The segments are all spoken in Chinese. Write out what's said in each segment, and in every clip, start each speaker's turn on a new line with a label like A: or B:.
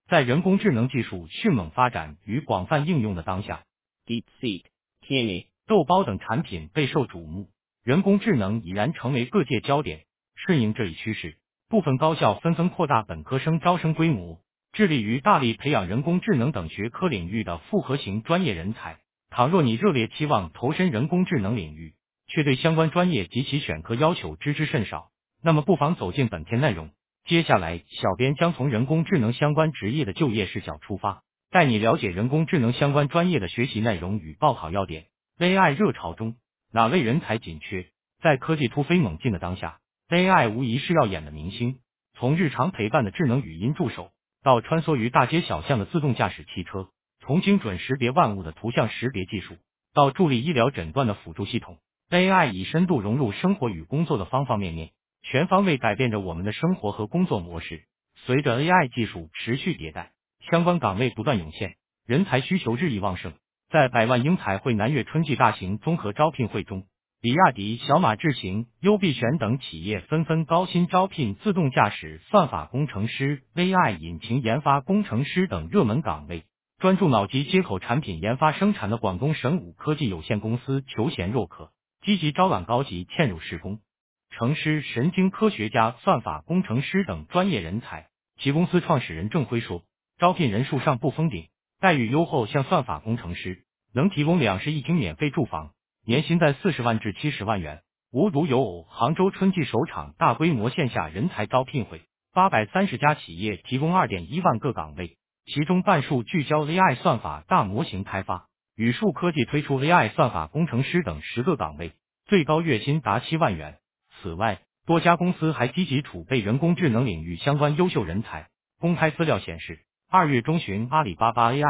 A: 在人工智能技术迅猛发展与广泛应用的当下，
B: DeepSeek、Kimi、
A: 豆包等产品备受瞩目，人工智能已然成为各界焦点。顺应这一趋势，部分高校纷纷扩大本科生招生规模，致力于大力培养人工智能等学科领域的复合型专业人才。倘若你热烈期望投身人工智能领域，却对相关专业及其选科要求知之甚少，那么不妨走进本篇内容。接下来，小编将从人工智能相关职业的就业视角出发，带你了解人工智能相关专业的学习内容与报考要点。AI 热潮中，哪类人才紧缺？在科技突飞猛进的当下， AI 无疑是耀眼的明星。从日常陪伴的智能语音助手，到穿梭于大街小巷的自动驾驶汽车，从精准识别万物的图像识别技术，到助力医疗诊断的辅助系统， AI 已深度融入生活与工作的方方面面，全方位改变着我们的生活和工作模式。随着 AI 技术持续迭代，相关岗位不断涌现，人才需求日益旺盛。在百万英才汇南粤春季大型综合招聘会中，比亚迪、小马智行、优必选等企业纷纷高薪招聘自动驾驶算法工程师、AI 引擎研发工程师等热门岗位。专注脑机接口产品研发生产的广东省武科技有限公司求贤若渴，积极招揽高级嵌入式工程师、神经科学家、算法工程师等专业人才。其公司创始人郑辉说，招聘人数上不封顶，待遇优厚，像算法工程师能提供2室1厅免费住房，年薪在40万至70万元。无独有偶，杭州春季首场大规模线下人才招聘会，830家企业提供2.1万个岗位，其中半数聚焦 AI 算法大模型开发，宇树科技推出 AI 算法工程师等10个岗位，最高月薪达7万元。此外，多家公司还积极储备人工智能领域相关优秀人才。公开资料显示，2月中旬，阿里巴巴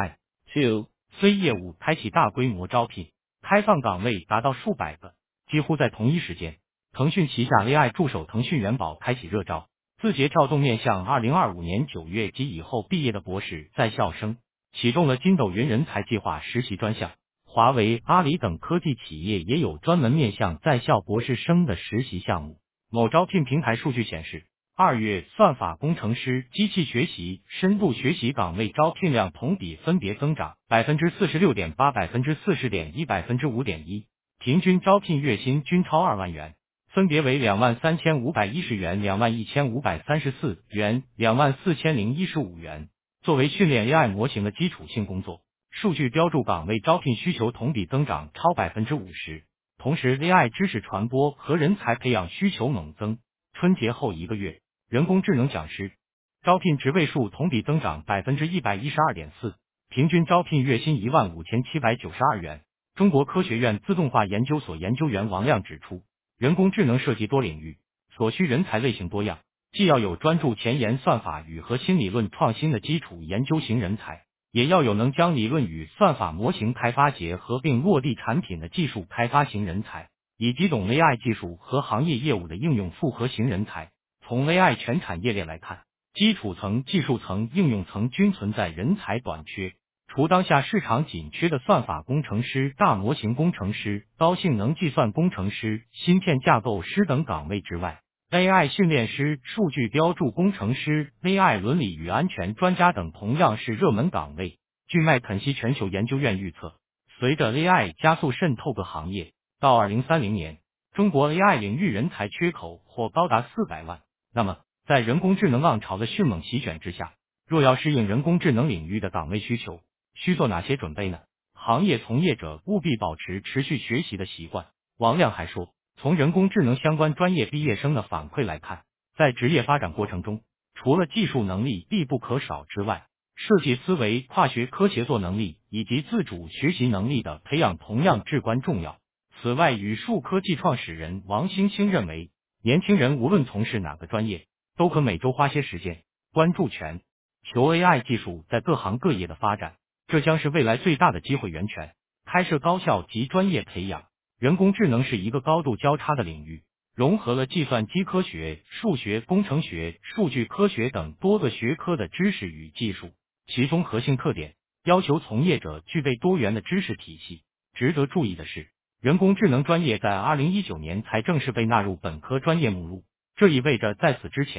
A: AI2C 业务开启大规模招聘，开放岗位达到数百个。几乎在同一时间，腾讯旗下 AI 助手腾讯元宝开启热招，字节跳动面向2025年9月及以后毕业的博士在校生，启动了筋斗云人才计划实习专项。华为、阿里等科技企业也有专门面向在校博士生的实习项目。某招聘平台数据显示，2月算法工程师、机器学习、深度学习岗位招聘量同比分别增长 46.8%、40.1%、5.1%，平均招聘月薪均超2万元，分别为23510元、21534元、24015元。作为训练 AI 模型的基础性工作，数据标注岗位招聘需求同比增长超 50%， 同时 AI 知识传播和人才培养需求猛增。春节后1个月，人工智能讲师招聘职位数同比增长 112.4%， 平均招聘月薪15792元。中国科学院自动化研究所研究员王亮指出，人工智能涉及多领域，所需人才类型多样，既要有专注前沿算法与核心理论创新的基础研究型人才，也要有能将理论与算法模型开发结合并落地产品的技术开发型人才，以及懂 AI 技术和行业业务的应用复合型人才。从 AI 全产业链来看，基础层、技术层、应用层均存在人才短缺。除当下市场紧缺的算法工程师、大模型工程师、高性能计算工程师、芯片架构师等岗位之外， AI 训练师、数据标注工程师、AI 伦理与安全专家等同样是热门岗位。据麦肯锡全球研究院预测，随着 AI 加速渗透各行业，到2030年，中国 AI 领域人才缺口或高达400万。那么，在人工智能浪潮的迅猛席卷之下，若要适应人工智能领域的岗位需求，需做哪些准备呢？行业从业者务必保持持续学习的习惯。王亮还说，从人工智能相关专业毕业生的反馈来看，在职业发展过程中，除了技术能力必不可少之外，设计思维、跨学科协作能力以及自主学习能力的培养同样至关重要。此外，宇树科技创始人王兴兴认为，年轻人无论从事哪个专业，都可每周花些时间关注全球 AI 技术在各行各业的发展，这将是未来最大的机会源泉。开设高校及专业培养。人工智能是一个高度交叉的领域，融合了计算机科学、数学、工程学、数据科学等多个学科的知识与技术，其中核心特点要求从业者具备多元的知识体系。值得注意的是，人工智能专业在2019年才正式被纳入本科专业目录，这意味着在此之前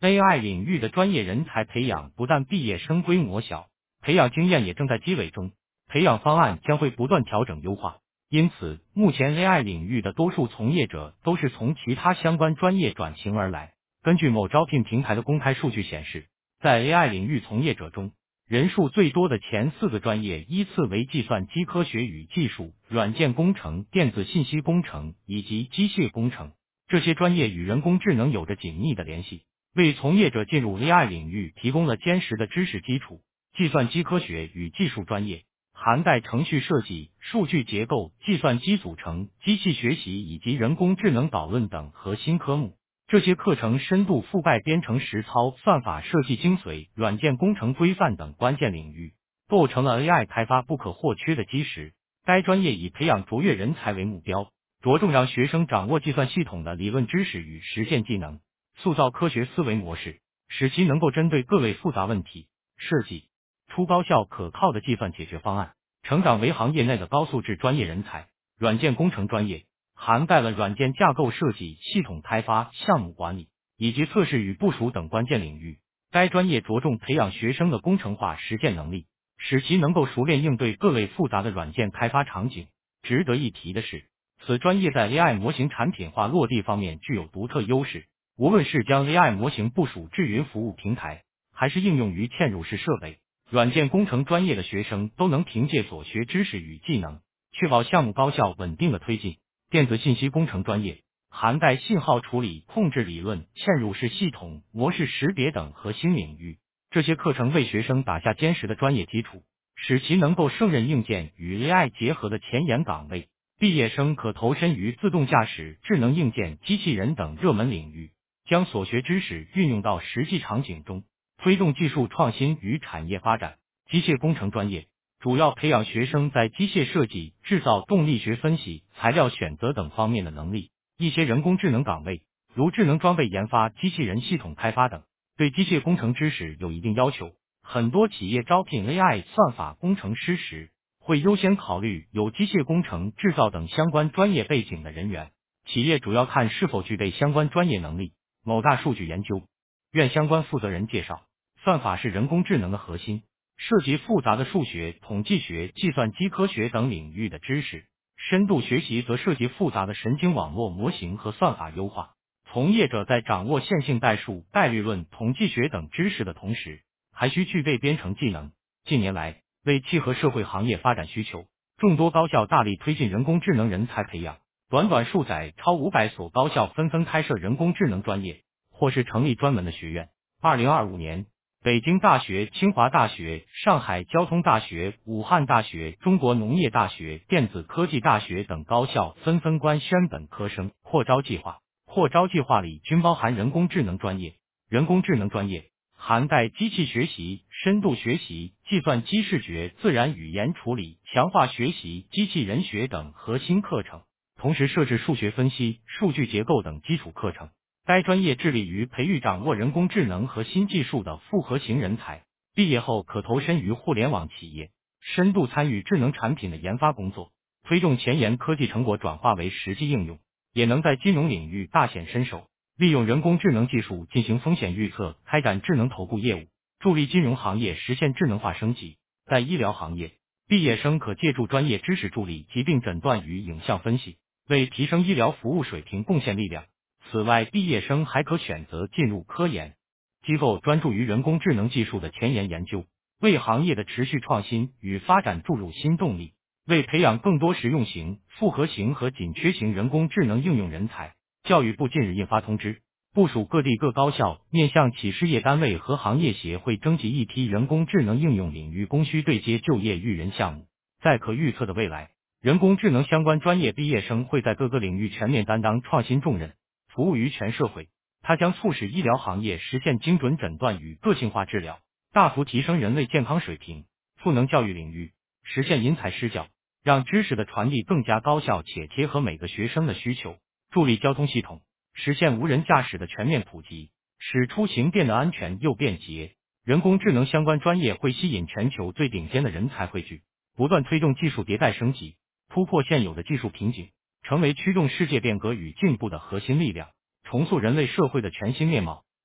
A: AI 领域的专业人才培养不但毕业生规模小，培养经验也正在积累中，培养方案将会不断调整优化。因此，目前 AI 领域的多数从业者都是从其他相关专业转型而来。根据某招聘平台的公开数据显示，在 AI 领域从业者中，人数最多的前4个专业依次为计算机科学与技术、软件工程、电子信息工程以及机械工程。这些专业与人工智能有着紧密的联系，为从业者进入 AI 领域提供了坚实的知识基础。计算机科学与技术专业涵盖程序设计、数据结构、计算机组成、机器学习以及人工智能导论等核心科目。这些课程深度覆盖编程实操、算法设计精髓、软件工程规范等关键领域，构成了 AI 开发不可或缺的基石。该专业以培养卓越人才为目标，着重让学生掌握计算系统的理论知识与实践技能，塑造科学思维模式，使其能够针对各类复杂问题，设计出高效可靠的计算解决方案，成长为行业内的高素质专业人才。软件工程专业涵盖了软件架构设计、系统开发、项目管理以及测试与部署等关键领域。该专业着重培养学生的工程化实践能力，使其能够熟练应对各类复杂的软件开发场景。值得一提的是，此专业在 AI 模型产品化落地方面具有独特优势。无论是将 AI 模型部署至云服务平台，还是应用于嵌入式设备，软件工程专业的学生都能凭借所学知识与技能，确保项目高效稳定的推进。电子信息工程专业涵盖信号处理、控制理论、嵌入式系统、模式识别等核心领域。这些课程为学生打下坚实的专业基础，使其能够胜任硬件与 AI 结合的前沿岗位。毕业生可投身于自动驾驶、智能硬件、机器人等热门领域，将所学知识运用到实际场景中，推动技术创新与产业发展。机械工程专业主要培养学生在机械设计、制造、动力学分析、材料选择等方面的能力。一些人工智能岗位，如智能装备研发、机器人系统开发等，对机械工程知识有一定要求。很多企业招聘 AI 算法工程师时，会优先考虑有机械工程、制造等相关专业背景的人员。企业主要看是否具备相关专业能力。某大数据研究院相关负责人介绍，算法是人工智能的核心，涉及复杂的数学、统计学、计算机科学等领域的知识。深度学习则涉及复杂的神经网络模型和算法优化。从业者在掌握线性代数、概率论、统计学等知识的同时，还需具备编程技能。近年来，为契合社会行业发展需求，众多高校大力推进人工智能人才培养。短短数载，超500所高校纷纷开设人工智能专业，或是成立专门的学院。2025年，北京大学、清华大学、上海交通大学、武汉大学、中国农业大学、电子科技大学等高校纷纷官宣本科生扩招计划。扩招计划里均包含人工智能专业。人工智能专业涵盖机器学习、深度学习、计算机视觉、自然语言处理、强化学习、机器人学等核心课程，同时设置数学分析、数据结构等基础课程。该专业致力于培育掌握人工智能和新技术的复合型人才，毕业后可投身于互联网企业，深度参与智能产品的研发工作，推动前沿科技成果转化为实际应用，也能在金融领域大显身手，利用人工智能技术进行风险预测，开展智能投顾业务，助力金融行业实现智能化升级。在医疗行业，毕业生可借助专业知识助力疾病诊断与影像分析，为提升医疗服务水平贡献力量。此外，毕业生还可选择进入科研机构，专注于人工智能技术的前沿研究，为行业的持续创新与发展注入新动力。为培养更多实用型、复合型和紧缺型人工智能应用人才，教育部近日印发通知，部署各地各高校面向企事业单位和行业协会征集一批人工智能应用领域供需对接就业育人项目。在可预测的未来，人工智能相关专业毕业生会在各个领域全面担当创新重任，服务于全社会。它将促使医疗行业实现精准诊断与个性化治疗，大幅提升人类健康水平。赋能教育领域，实现因材施教，让知识的传递更加高效且贴合每个学生的需求，助力交通系统实现无人驾驶的全面普及，使出行变得安全又便捷。人工智能相关专业会吸引全球最顶尖的人才汇聚，不断推动技术迭代升级，突破现有的技术瓶颈，成为驱动世界变革与进步的核心力量，重塑人类社会的全新面貌。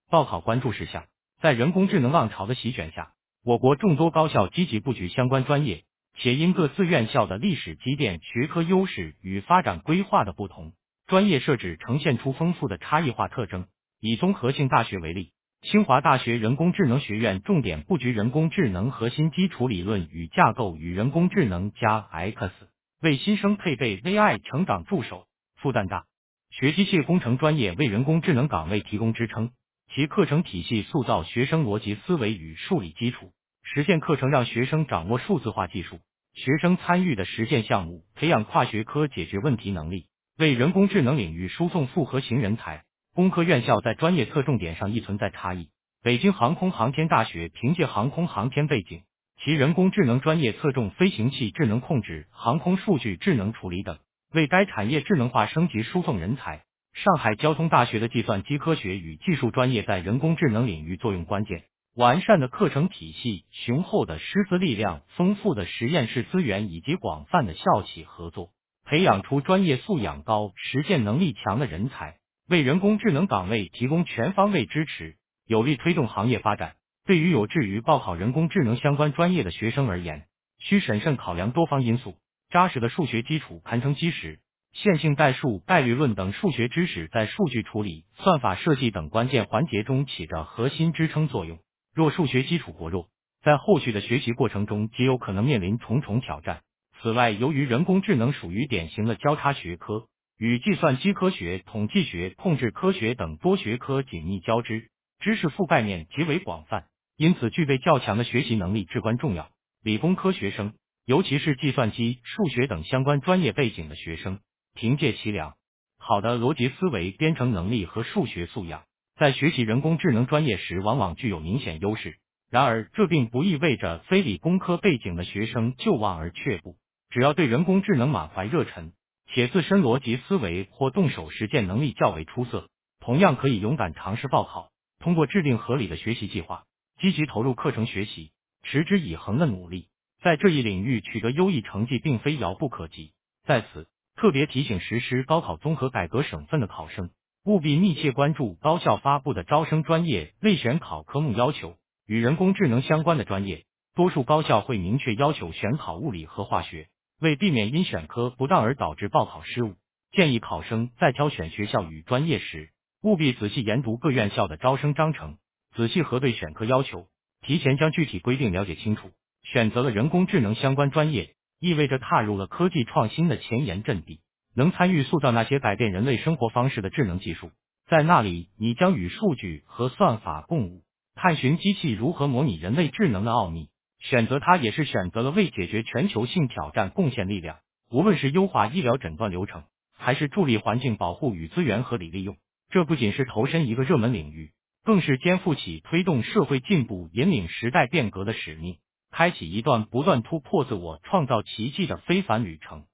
A: 报考关注事项。在人工智能浪潮的席卷下，我国众多高校积极布局相关专业，且因各自院校的历史积淀、学科优势与发展规划的不同，专业设置呈现出丰富的差异化特征。以综合性大学为例，清华大学人工智能学院重点布局人工智能核心基础理论与架构与人工智能加 X， 为新生配备 AI 成长助手。复旦大学机械工程专业为人工智能岗位提供支撑，其课程体系塑造学生逻辑思维与数理基础，实践课程让学生掌握数字化技术，学生参与的实践项目培养跨学科解决问题能力，为人工智能领域输送复合型人才。工科院校在专业侧重点上亦存在差异。北京航空航天大学凭借航空航天背景，其人工智能专业侧重飞行器智能控制、航空数据智能处理等，为该产业智能化升级输送人才。上海交通大学的计算机科学与技术专业在人工智能领域作用关键，完善的课程体系、雄厚的师资力量、丰富的实验室资源以及广泛的校企合作，培养出专业素养高、实践能力强的人才，为人工智能岗位提供全方位支持，有力推动行业发展。对于有志于报考人工智能相关专业的学生而言，需审慎考量多方因素，扎实的数学基础堪称基石。线性代数、概率论等数学知识在数据处理、算法设计等关键环节中起着核心支撑作用。若数学基础薄弱，在后续的学习过程中极有可能面临重重挑战。此外，由于人工智能属于典型的交叉学科，与计算机科学、统计学、控制科学等多学科紧密交织，知识覆盖面极为广泛，因此具备较强的学习能力至关重要。理工科学生，尤其是计算机、数学等相关专业背景的学生，凭借其良好的逻辑思维、编程能力和数学素养，在学习人工智能专业时往往具有明显优势。然而，这并不意味着非理工科背景的学生就望而却步。只要对人工智能满怀热忱，且自身逻辑思维或动手实践能力较为出色，同样可以勇敢尝试报考。通过制定合理的学习计划，积极投入课程学习，持之以恒的努力，在这一领域取得优异成绩并非遥不可及。在此，特别提醒实施高考综合改革省份的考生，务必密切关注高校发布的招生专业类选考科目要求。与人工智能相关的专业，多数高校会明确要求选考物理和化学。为避免因选科不当而导致报考失误，建议考生在挑选学校与专业时，务必仔细研读各院校的招生章程，仔细核对选科要求，提前将具体规定了解清楚。选择了人工智能相关专业，意味着踏入了科技创新的前沿阵地，能参与塑造那些改变人类生活方式的智能技术。在那里，你将与数据和算法共舞，探寻机器如何模拟人类智能的奥秘。选择它也是选择了为解决全球性挑战贡献力量。无论是优化医疗诊断流程，还是助力环境保护与资源合理利用，这不仅是投身一个热门领域，更是肩负起推动社会进步、引领时代变革的使命，开启一段不断突破自我、创造奇迹的非凡旅程。